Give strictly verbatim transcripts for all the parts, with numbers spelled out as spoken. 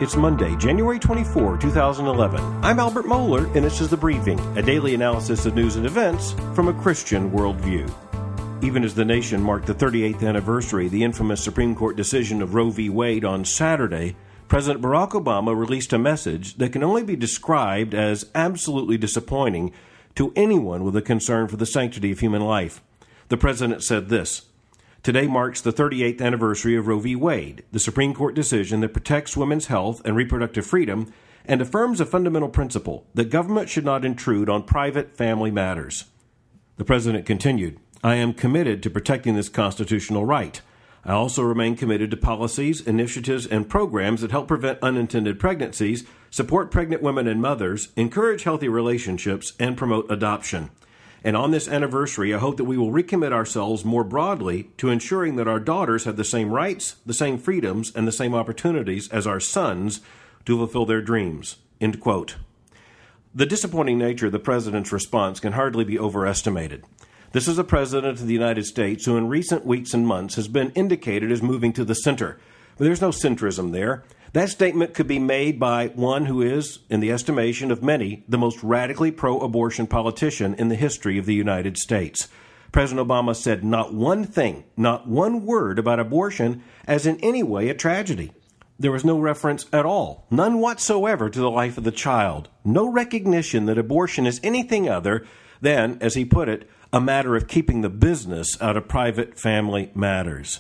It's Monday, January twenty-fourth, twenty eleven. I'm Albert Moeller, and this is The Briefing, a daily analysis of news and events from a Christian worldview. Even as the nation marked the thirty-eighth anniversary of the infamous Supreme Court decision of Roe v. Wade on Saturday, President Barack Obama released a message that can only be described as absolutely disappointing to anyone with a concern for the sanctity of human life. The president said this: "Today marks the thirty-eighth anniversary of Roe v. Wade, the Supreme Court decision that protects women's health and reproductive freedom and affirms a fundamental principle that government should not intrude on private family matters." The president continued, "I am committed to protecting this constitutional right. I also remain committed to policies, initiatives, and programs that help prevent unintended pregnancies, support pregnant women and mothers, encourage healthy relationships, and promote adoption. And on this anniversary, I hope that we will recommit ourselves more broadly to ensuring that our daughters have the same rights, the same freedoms, and the same opportunities as our sons to fulfill their dreams." End quote. The disappointing nature of the president's response can hardly be overestimated. This is a president of the United States who in recent weeks and months has been indicated as moving to the center. But there's no centrism there. That statement could be made by one who is, in the estimation of many, the most radically pro-abortion politician in the history of the United States. President Obama said not one thing, not one word about abortion as in any way a tragedy. There was no reference at all, none whatsoever, to the life of the child. No recognition that abortion is anything other than, as he put it, a matter of keeping the business out of private family matters.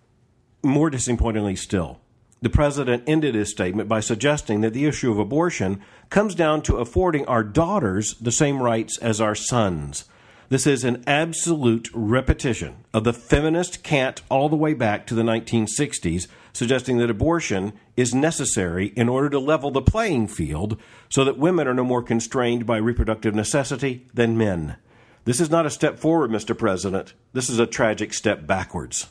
More disappointingly still, the president ended his statement by suggesting that the issue of abortion comes down to affording our daughters the same rights as our sons. This is an absolute repetition of the feminist cant all the way back to the nineteen sixties, suggesting that abortion is necessary in order to level the playing field so that women are no more constrained by reproductive necessity than men. This is not a step forward, Mister President. This is a tragic step backwards.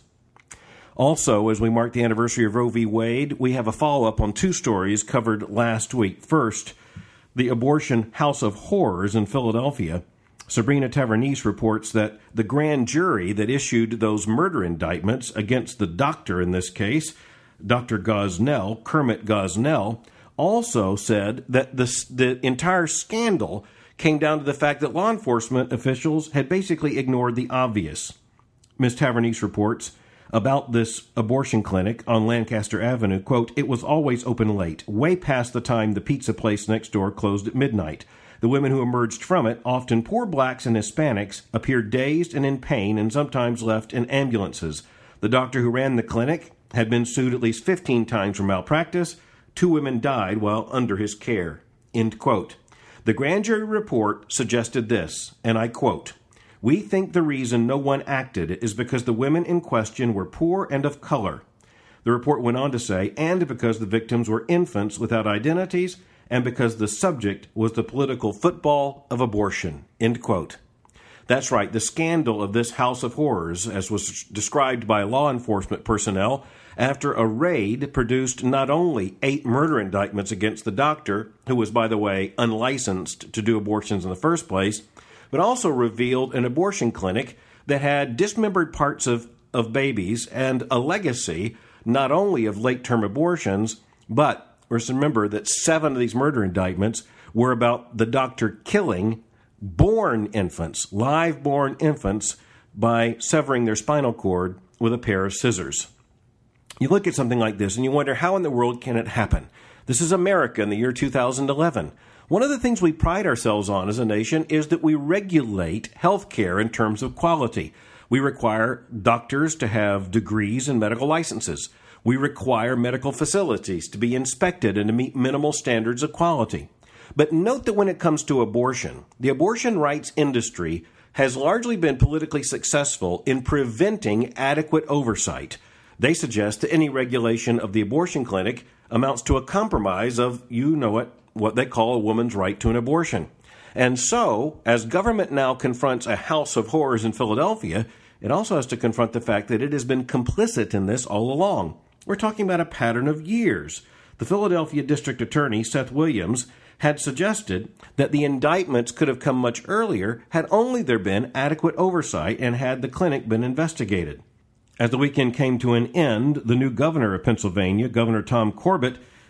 Also, as we mark the anniversary of Roe v. Wade, we have a follow-up on two stories covered last week. First, the abortion house of horrors in Philadelphia. Sabrina Tavernise reports that the grand jury that issued those murder indictments against the doctor in this case, Doctor Gosnell, Kermit Gosnell, also said that the, the entire scandal came down to the fact that law enforcement officials had basically ignored the obvious. Miz Tavernise reports about this abortion clinic on Lancaster Avenue, quote, "It was always open late, way past the time the pizza place next door closed at midnight. The women who emerged from it, often poor blacks and Hispanics, appeared dazed and in pain and sometimes left in ambulances. The doctor who ran the clinic had been sued at least fifteen times for malpractice. Two women died while under his care." End quote. The grand jury report suggested this, and I quote, "We think the reason no one acted is because the women in question were poor and of color." The report went on to say, and because the victims were infants without identities, and because the subject was the political football of abortion. End quote. That's right, the scandal of this house of horrors, as was described by law enforcement personnel, after a raid produced not only eight murder indictments against the doctor, who was, by the way, unlicensed to do abortions in the first place, but also revealed an abortion clinic that had dismembered parts of, of babies and a legacy not only of late-term abortions, but let's remember that seven of these murder indictments were about the doctor killing born infants, live-born infants, by severing their spinal cord with a pair of scissors. You look at something like this and you wonder, how in the world can it happen? This is America in the year two thousand eleven. One of the things we pride ourselves on as a nation is that we regulate health care in terms of quality. We require doctors to have degrees and medical licenses. We require medical facilities to be inspected and to meet minimal standards of quality. But note that when it comes to abortion, the abortion rights industry has largely been politically successful in preventing adequate oversight. They suggest that any regulation of the abortion clinic amounts to a compromise of, you know it, what they call a woman's right to an abortion. And so, as government now confronts a house of horrors in Philadelphia, it also has to confront the fact that it has been complicit in this all along. We're talking about a pattern of years. The Philadelphia District Attorney, Seth Williams, had suggested that the indictments could have come much earlier had only there been adequate oversight and had the clinic been investigated. As the weekend came to an end, the new governor of Pennsylvania, Governor Tom Corbett,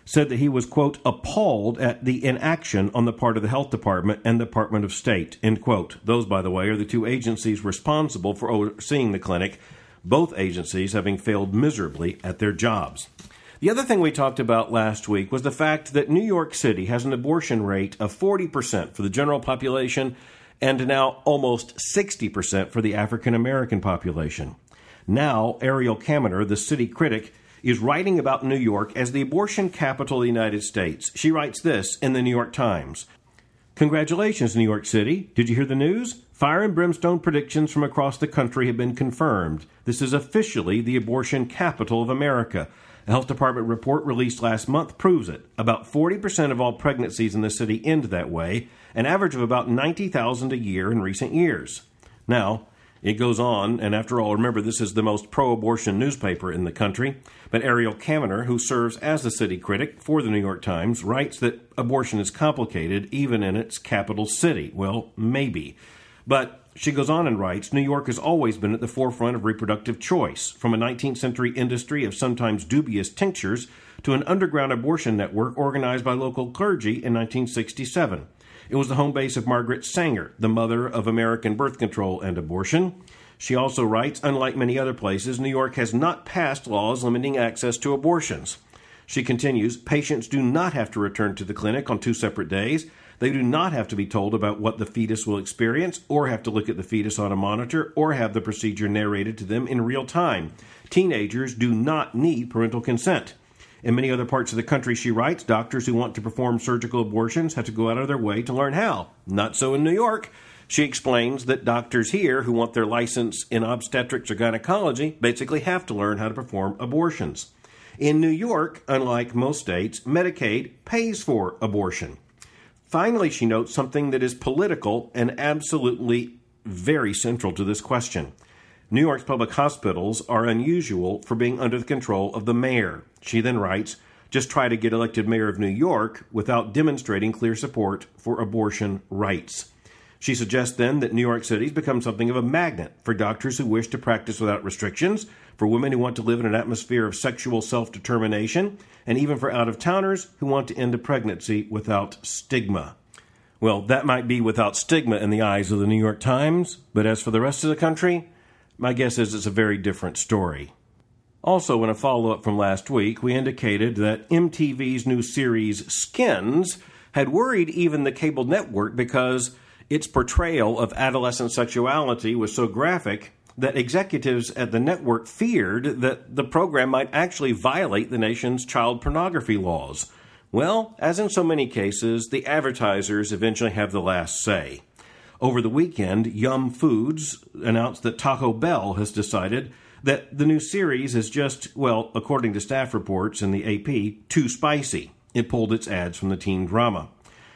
said that he was, quote, appalled at the inaction on the part of the Health Department and the Department of State, end quote. Those, by the way, are the two agencies responsible for overseeing the clinic, both agencies having failed miserably at their jobs. The other thing we talked about last week was the fact that New York City has an abortion rate of forty percent for the general population and now almost sixty percent for the African American population. Now, Ariel Kaminer, the city critic, is writing about New York as the abortion capital of the United States. She writes this in the New York Times. Congratulations, New York City. Did you hear the news? Fire and brimstone predictions from across the country have been confirmed. This is officially the abortion capital of America. A Health Department report released last month proves it. About forty percent of all pregnancies in the city end that way, an average of about ninety thousand a year in recent years. Now, it goes on, and after all, remember, this is the most pro-abortion newspaper in the country. But Ariel Kaminer, who serves as the city critic for the New York Times, writes that abortion is complicated even in its capital city. Well, maybe. But she goes on and writes, New York has always been at the forefront of reproductive choice, from a nineteenth century industry of sometimes dubious tinctures to an underground abortion network organized by local clergy in nineteen sixty-seven. It was the home base of Margaret Sanger, the mother of American birth control and abortion. She also writes, unlike many other places, New York has not passed laws limiting access to abortions. She continues, patients do not have to return to the clinic on two separate days. They do not have to be told about what the fetus will experience, or have to look at the fetus on a monitor, or have the procedure narrated to them in real time. Teenagers do not need parental consent. In many other parts of the country, she writes, doctors who want to perform surgical abortions have to go out of their way to learn how. Not so in New York. She explains that doctors here who want their license in obstetrics or gynecology basically have to learn how to perform abortions. In New York, unlike most states, Medicaid pays for abortion. Finally, she notes something that is political and absolutely very central to this question. New York's public hospitals are unusual for being under the control of the mayor. She then writes, just try to get elected mayor of New York without demonstrating clear support for abortion rights. She suggests then that New York City's become something of a magnet for doctors who wish to practice without restrictions, for women who want to live in an atmosphere of sexual self-determination, and even for out-of-towners who want to end a pregnancy without stigma. Well, that might be without stigma in the eyes of the New York Times, but as for the rest of the country, my guess is it's a very different story. Also, in a follow-up from last week, we indicated that M T V's new series, Skins, had worried even the cable network because its portrayal of adolescent sexuality was so graphic that executives at the network feared that the program might actually violate the nation's child pornography laws. Well, as in so many cases, the advertisers eventually have the last say. Over the weekend, Yum Foods announced that Taco Bell has decided that the new series is just, well, according to staff reports in the A P, too spicy. It pulled its ads from the teen drama.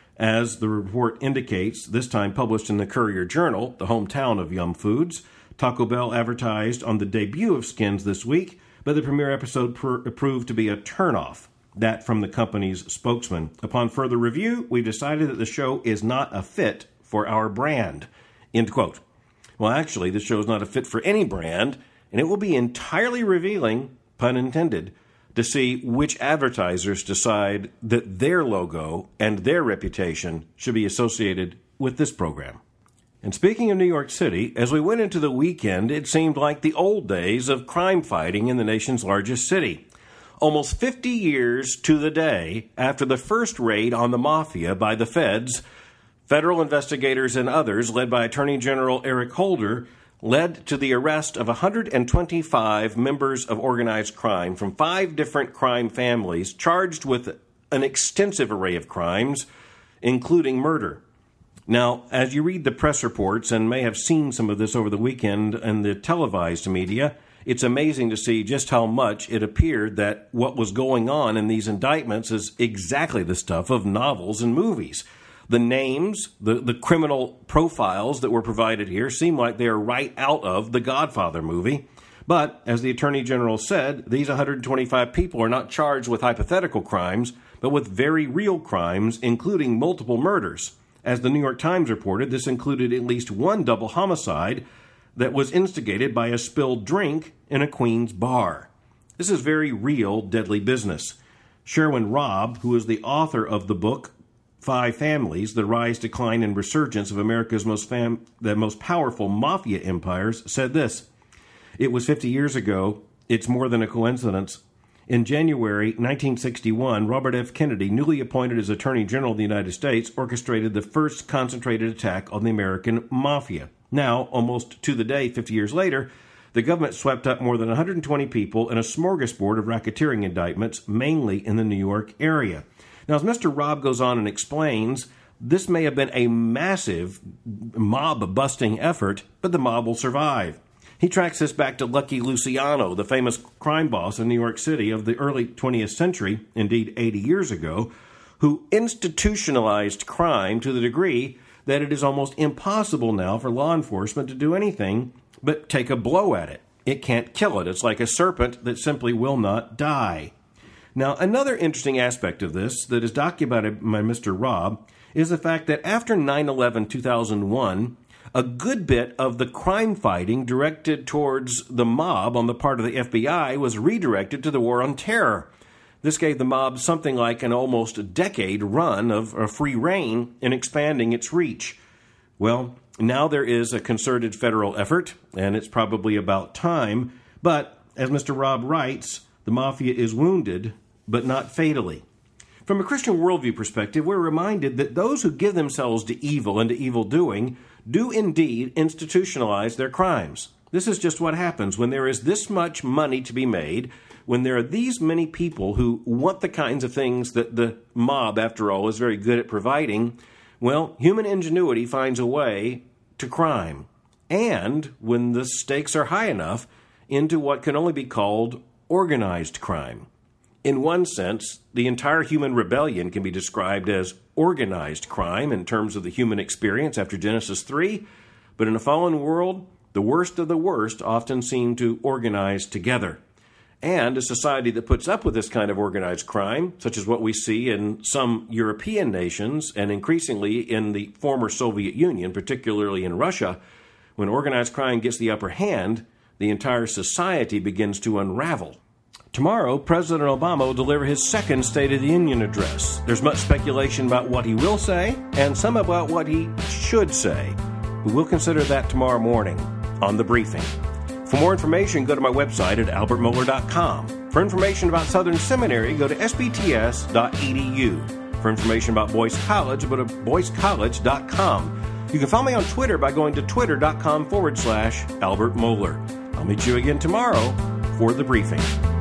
As the report indicates, this time published in the Courier-Journal, the hometown of Yum Foods, Taco Bell advertised on the debut of Skins this week, but the premiere episode pr- proved to be a turnoff. That from the company's spokesman. Upon further review, we decided that the show is not a fit for our brand. End quote. Well, actually, the show is not a fit for any brand, and it will be entirely revealing, pun intended, to see which advertisers decide that their logo and their reputation should be associated with this program. And speaking of New York City, as we went into the weekend, it seemed like the old days of crime fighting in the nation's largest city. Almost fifty years to the day after the first raid on the mafia by the feds, federal investigators and others, led by Attorney General Eric Holder, led to the arrest of one hundred twenty-five members of organized crime from five different crime families charged with an extensive array of crimes, including murder. Now, as you read the press reports, and may have seen some of this over the weekend in the televised media, it's amazing to see just how much it appeared that what was going on in these indictments is exactly the stuff of novels and movies. The names, the, the criminal profiles that were provided here seem like they are right out of the Godfather movie. But, as the Attorney General said, these one hundred twenty-five people are not charged with hypothetical crimes, but with very real crimes, including multiple murders. As the New York Times reported, this included at least one double homicide that was instigated by a spilled drink in a Queens bar. This is very real, deadly business. Sherwin Robb, who is the author of the book Five Families, The Rise, Decline, and Resurgence of America's most fam- the most powerful mafia empires, said this: "It was fifty years ago. It's more than a coincidence. In January nineteen sixty-one, Robert F. Kennedy, newly appointed as Attorney General of the United States, orchestrated the first concentrated attack on the American mafia. Now, almost to the day, fifty years later, the government swept up more than one hundred twenty people in a smorgasbord of racketeering indictments, mainly in the New York area." Now, as Mister Robb goes on and explains, this may have been a massive mob-busting effort, but the mob will survive. He tracks this back to Lucky Luciano, the famous crime boss in New York City of the early twentieth century, indeed eighty years ago, who institutionalized crime to the degree that it is almost impossible now for law enforcement to do anything but take a blow at it. It can't kill it. It's like a serpent that simply will not die. Now, another interesting aspect of this that is documented by Mister Robb is the fact that after nine eleven two thousand one, a good bit of the crime fighting directed towards the mob on the part of the F B I was redirected to the war on terror. This gave the mob something like an almost a decade run of a free rein in expanding its reach. Well, now there is a concerted federal effort, and it's probably about time, but as Mister Robb writes, the mafia is wounded, but not fatally. From a Christian worldview perspective, we're reminded that those who give themselves to evil and to evil doing do indeed institutionalize their crimes. This is just what happens when there is this much money to be made, when there are these many people who want the kinds of things that the mob, after all, is very good at providing. Well, human ingenuity finds a way to crime. And when the stakes are high enough, into what can only be called organized crime. In one sense, the entire human rebellion can be described as organized crime in terms of the human experience after Genesis three, but in a fallen world, the worst of the worst often seem to organize together. And a society that puts up with this kind of organized crime, such as what we see in some European nations and increasingly in the former Soviet Union, particularly in Russia, when organized crime gets the upper hand, the entire society begins to unravel. Tomorrow, President Obama will deliver his second State of the Union address. There's much speculation about what he will say and some about what he should say. We will consider that tomorrow morning on The Briefing. For more information, go to my website at albert mohler dot com. For information about Southern Seminary, go to s b t s dot e d u. For information about Boyce College, go to boyce college dot com. You can follow me on Twitter by going to twitter.com forward slash Albert Mohler. I'll meet you again tomorrow for The Briefing.